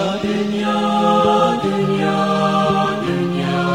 dünya, dünya, dünya.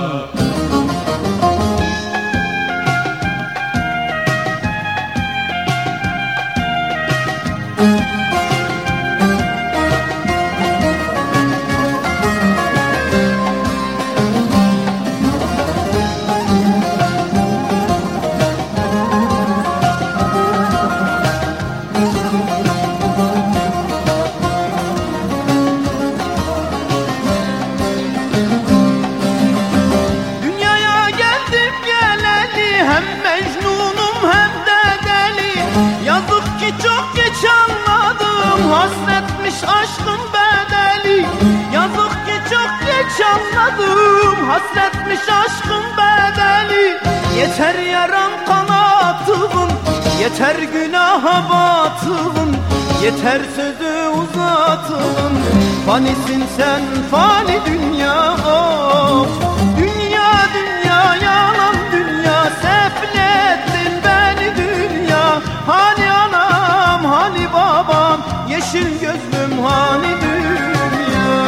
Dünyaya geldim geleli, hem mecnunum hem de deli. Yazık ki çok geç anladım, hasretmiş aşkın bedeli. Yazık ki çok geç anladım, hasretmiş aşkın bedeli. Yeter yaran kanatımın, yeter günaha batılın, yeter sözü uzatılın. Fanisin sen fani dünya, of. Dünya dünya yalan dünya, sefil ettin beni dünya. Hani anam hani babam, yeşil gözlüm hani dünya.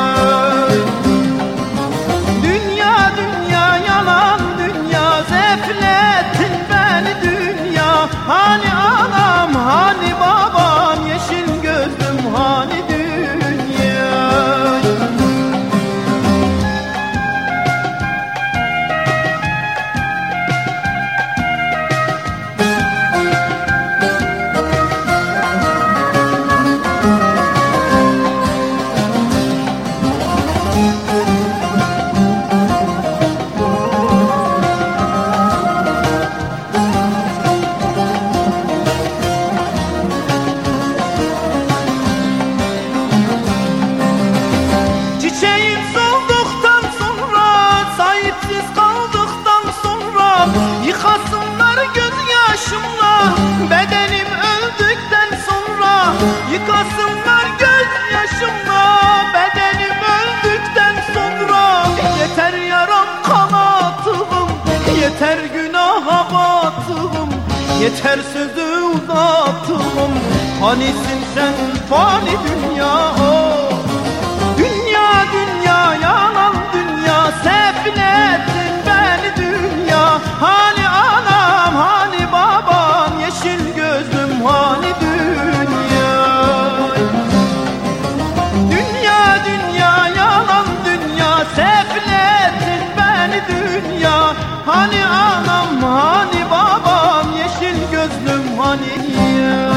Dünya dünya yalan dünya, sefil ettin beni dünya. Hani anam hani babam, yeşil gözlüm hani dünya. Çiçeğim solduktan sonra, sahipsiz kaldıktan sonra, yıkasınlar gözyaşımla bedenim öldükten sonra. Yıkasınlar gözyaşımla bedenim öldükten sonra. Yeter yaram kanatım, yeter günaha batılım, yeter sözü uzattım. Hanisin sen fani dünya, oh. Dünya dünya yalan dünya, sefil ettin beni dünya. Hani anam hani babam, yeşil gözlüm hani dünya. Dünya dünya yalan dünya, sefil ettin beni dünya. Hani anam hani babam, yeşil gözlüm hani dünya.